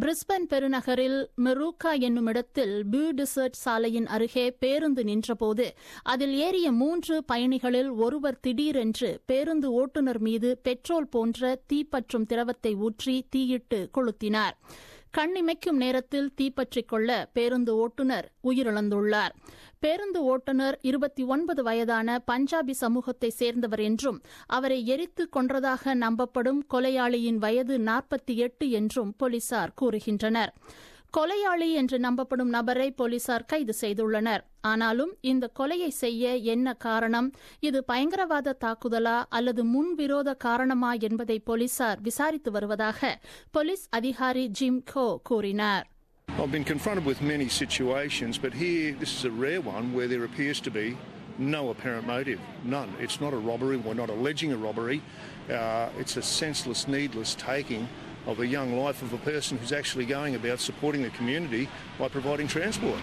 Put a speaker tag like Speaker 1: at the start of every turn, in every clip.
Speaker 1: Brisbane பெருநகரில் மெரூக்கா என்னும் இடத்தில் பியூ dessert சாலையின் அருகே பேருந்து நின்றபோது அதில் ஏறிய 3 பயணிகளில் ஒருவர் திடீரென்று பேருந்து ஓட்டுநர் மீது பெட்ரோல் போன்ற தீப்பற்றும் திரவத்தை ஊற்றி தீயிட்டு கொளுத்தினார். கண்ணிமைக்கும் நேரத்தில் தீப்பற்றிக் கொள்ள பேருந்து ஓட்டுநர் உயிரிழந்துள்ளார். பேருந்து ஓட்டுநர் 29 வயதான பஞ்சாபி சமூகத்தை சேர்ந்தவர் என்றும் அவரை எரித்து கொன்றதாக நம்பப்படும் கொலையாளியின் வயது 48 என்றும் போலீசார் கூறுகின்றனர். கொலையாளி என்று நம்பப்படும் நபரை போலீசார் கைது செய்துள்ளனர். ஆனாலும் இந்த கொலையை செய்ய என்ன காரணம், இது பயங்கரவாத தாக்குதலா அல்லது முன்விரோத காரணமா என்பதை போலீசார் விசாரித்து வருவதாக போலீஸ் அதிகாரி ஜிம் கோ கூறினார்.
Speaker 2: I've been confronted with many situations, but here this is a rare one where there appears to be no apparent motive. None. It's not a robbery. We're not alleging a robbery. It's a senseless, needless taking of a young life of a person who's actually going about supporting the community by providing transport.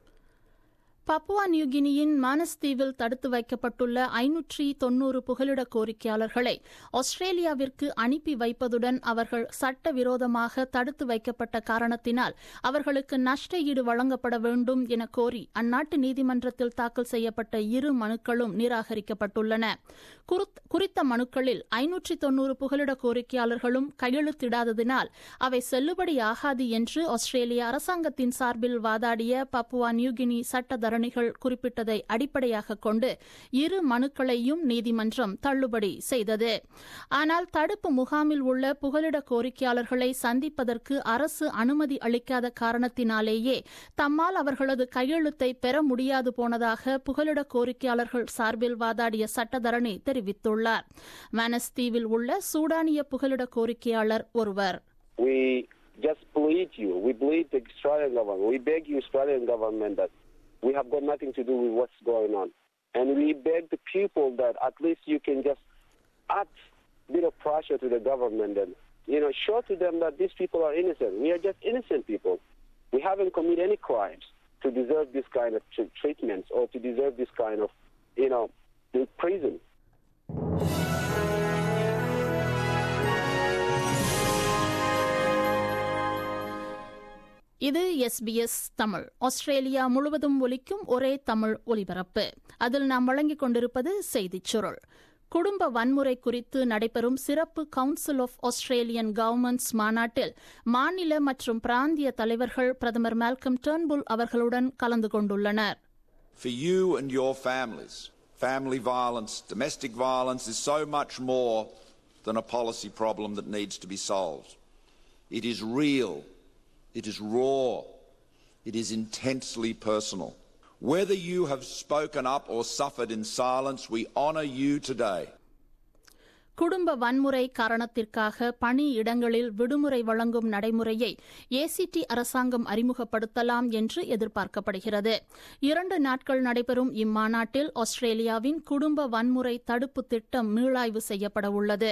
Speaker 1: Papua நியூகினியின் Manus தீவில் தடுத்து வைக்கப்பட்டுள்ள 590 புகலிட கோரிக்கையாளர்களை ஆஸ்திரேலியாவிற்கு அனுப்பி வைப்பதுடன் அவர்கள் சட்டவிரோதமாக தடுத்து வைக்கப்பட்ட காரணத்தினால் அவர்களுக்கு நஷ்ட ஈடு வழங்கப்பட வேண்டும் என கோரி அந்நாட்டு நீதிமன்றத்தில் தாக்கல் செய்யப்பட்ட 2 மனுக்களும் நிராகரிக்கப்பட்டுள்ளன. குறித்த மனுக்களில் 590 புகலிட கோரிக்கையாளர்களும் கையெழுத்திடாததினால் அவை செல்லுபடியாகாது என்று ஆஸ்திரேலிய அரசாங்கத்தின் சார்பில் வாதாடிய பப்புவா நியூகினி சட்டத்தரணி குறிப்பிட்டதை அடிப்படையாக கொண்டு 2 மனுக்களையும் நீதிமன்றம் தள்ளுபடி செய்தது. ஆனால் தடுப்பு முகாமில் உள்ள புகலிட கோரிக்கையாளர்களை சந்திப்பதற்கு அரசு அனுமதி அளிக்காத காரணத்தினாலேயே தம்மால் அவர்களது கையெழுத்தை பெற முடியாது போனதாக புகலிட கோரிக்கையாளர்கள் சார்பில் வாதாடிய சட்டத்தரணி தெரிவித்துள்ளார். மானஸ் தீவில் உள்ள சூடானிய புகலிட கோரிக்கையாளர் ஒருவர்,
Speaker 3: We just plead you. We plead the Australian government. We beg you, Australian government, that we have got nothing to do with what's going on. And we beg the people that at least you can just add a bit of pressure to the government and, show to them that these people are innocent. We are just innocent people. We haven't committed any crimes to deserve this kind of treatments or to deserve this kind of, prison.
Speaker 1: இது SBS தமிழ். Australia முழுவதும் ஒலிக்கும் ஒரே தமிழ் ஒலிபரப்பு. அதில் நாம் வழங்கிக் கொண்டிருப்பது செய்திச் சுருள். குடும்ப வன்முறை குறித்து நடைபெறும் சிறப்பு கவுன்சில் ஆஃப் ஆஸ்திரேலியன் கவர்மெண்ட்ஸ் மாநாட்டில் மாநில மற்றும் பிராந்திய தலைவர்கள் பிரதமர் மால்கம் டர்ன்புல் அவர்களுடன் கலந்து கொண்டுள்ளனர்.
Speaker 4: For you and your families, family violence, domestic violence is so much more than a policy problem that needs to be solved. It is real. It is raw. It is intensely personal. Whether you have spoken up or suffered in silence, we honour you today.
Speaker 1: குடும்ப வன்முறை காரணத்திற்காக பணியிடங்களில் விடுமுறை வழங்கும் நடைமுறையை ACT அரசாங்கம் அறிமுகப்படுத்தலாம் என்று எதிர்பார்க்கப்படுகிறது. 2 நாட்கள் நடைபெறும் இம்மாநாட்டில் ஆஸ்திரேலியாவின் குடும்ப வன்முறை தடுப்பு திட்டம் மீளாய்வு செய்யப்பட உள்ளது.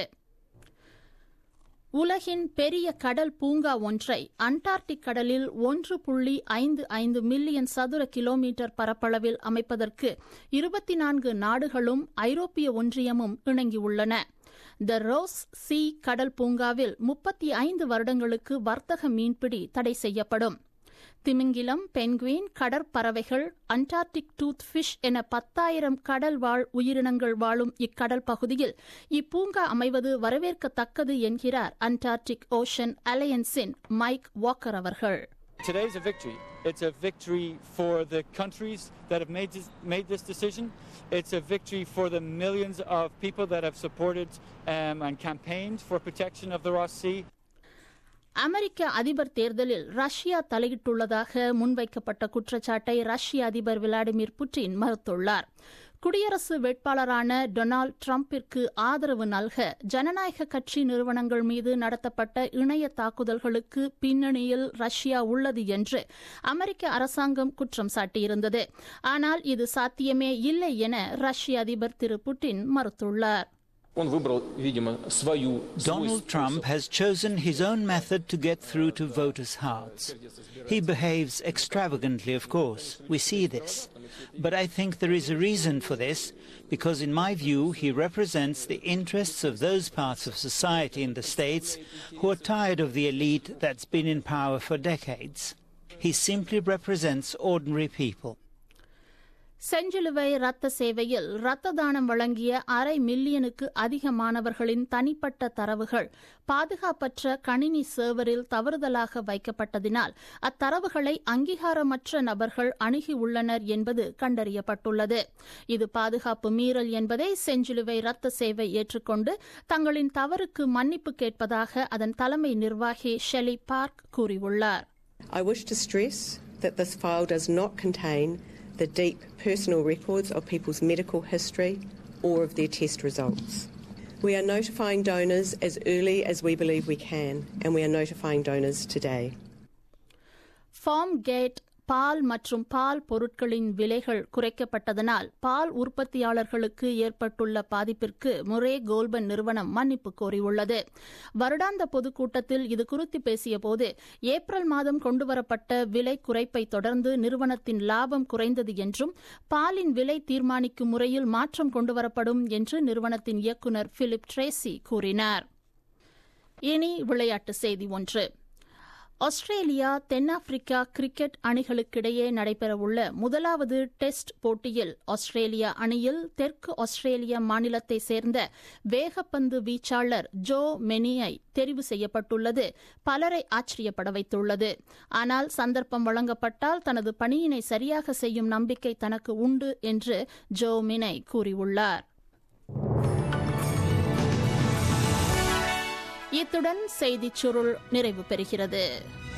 Speaker 1: உலகின் பெரிய கடல் பூங்கா ஒன்றை அண்டார்டிக் கடலில் 1.55 மில்லியன் சதுர கிலோமீட்டர் பரப்பளவில் அமைப்பதற்கு 24 நாடுகளும் ஐரோப்பிய ஒன்றியமும் இணங்கியுள்ளன. த ரோஸ் சி கடல் பூங்காவில் 35 வருடங்களுக்கு வர்த்தக மீன்பிடி தடை செய்யப்படும். திமிங்கிலம், பென்குயின், கடற்பறவைகள், அண்டார்டிக் டூத் ஃபிஷ் என 10,000 கடல் வாழ் உயிரினங்கள் வாழும் இக்கடல் பகுதியில் இப்பூங்கா அமைவது வரவேற்கத்தக்கது என்கிறார் அண்டார்டிக் ஓஷன் அலையன்ஸின் மைக் வாக்கர் அவர்கள்.
Speaker 5: Today is a victory. It's a victory for the countries that have made this decision. It's a victory for the millions of people that have supported and campaigned for protection of the Ross Sea.
Speaker 1: அமெரிக்க அதிபர் தேர்தலில் Russia தலையிட்டுள்ளதாக முன்வைக்கப்பட்ட குற்றச்சாட்டை ரஷ்ய அதிபர் Vladimir Putin மறுத்துள்ளார். குடியரசு வேட்பாளரான டொனால்டு டிரம்பிற்கு ஆதரவு நல்க ஜனநாயக கட்சி நிறுவனங்கள் மீது நடத்தப்பட்ட இணைய தாக்குதல்களுக்கு பின்னணியில் ரஷ்யா உள்ளது என்று அமெரிக்க அரசாங்கம் குற்றம் சாட்டியிருந்தது. ஆனால் இது சாத்தியமே இல்லை என ரஷ்ய அதிபர் திரு புட்டின் மறுத்துள்ளார்.
Speaker 6: Donald Trump has chosen his own method to get through to voters' hearts. He behaves extravagantly, of course. We see this. But I think there is a reason for this, because in my view he represents the interests of those parts of society in the States who are tired of the elite that's been in power for decades. He simply represents ordinary people.
Speaker 1: செஞ்சிலுவை ரத்த சேவையில் ரத்த தானம் வழங்கிய 500 மில்லியனுக்கு அதிகமானவர்களின் தனிப்பட்ட தரவுகள் பாதுகாப்பற்ற கணினி சர்வரில் தவறுதலாக வைக்கப்பட்டதினால் அத்தரவுகளை அங்கீகாரமற்ற நபர்கள் அணுகியுள்ளனர் என்பது கண்டறியப்பட்டுள்ளது. இது பாதுகாப்பு மீறல் என்பதை செஞ்சிலுவை ரத்த சேவை ஏற்றுக்கொண்டு தங்களின் தவறுக்கு மன்னிப்பு கேட்பதாக அதன் தலைமை நிர்வாகி ஷெலி பார்க் கூறியுள்ளார்.
Speaker 7: I wish to stress that this file does not contain the deep personal records of people's medical history or of their test results. We are notifying donors as early as we believe we can, and we are notifying donors today. Farmgate
Speaker 1: பால் மற்றும் பால் பொருட்களின் விலைகள் குறைக்கப்பட்டதனால் பால் உற்பத்தியாளர்களுக்கு ஏற்பட்டுள்ள பாதிப்பிற்கு Murray கோல்பன் நிறுவனம் மன்னிப்பு கோரியுள்ளது. வருடாந்த பொதுக்கூட்டத்தில் இது குறித்து பேசியபோது ஏப்ரல் மாதம் கொண்டுவரப்பட்ட விலை குறைப்பை தொடர்ந்து நிறுவனத்தின் லாபம் குறைந்தது என்றும் பாலின் விலை தீர்மானிக்கும் முறையில் மாற்றம் கொண்டுவரப்படும் என்று நிறுவனத்தின் இயக்குநர் பிலிப் ட்ரேசி கூறினார். இனி விளையாட்டு செய்தி ஒன்று. ஆஸ்திரேலியா தென்னாப்பிரிக்கா கிரிக்கெட் அணிகளுக்கிடையே நடைபெறவுள்ள முதலாவது டெஸ்ட் போட்டியில் ஆஸ்திரேலியா அணியில் தெற்கு ஆஸ்திரேலியா மாநிலத்தைச் சேர்ந்த வேகப்பந்து வீச்சாளர் ஜோ மெனியை தெரிவு செய்யப்பட்டுள்ளது பலரை ஆச்சரியப்பட வைத்துள்ளது. ஆனால் சந்தர்ப்பம் வழங்கப்பட்டால் தனது பணியினை சரியாக செய்யும் நம்பிக்கை தனக்கு உண்டு என்று ஜோ மெனி கூறியுள்ளார். இத்துடன் செய்திச் சுருள் நிறைவு பெறுகிறது.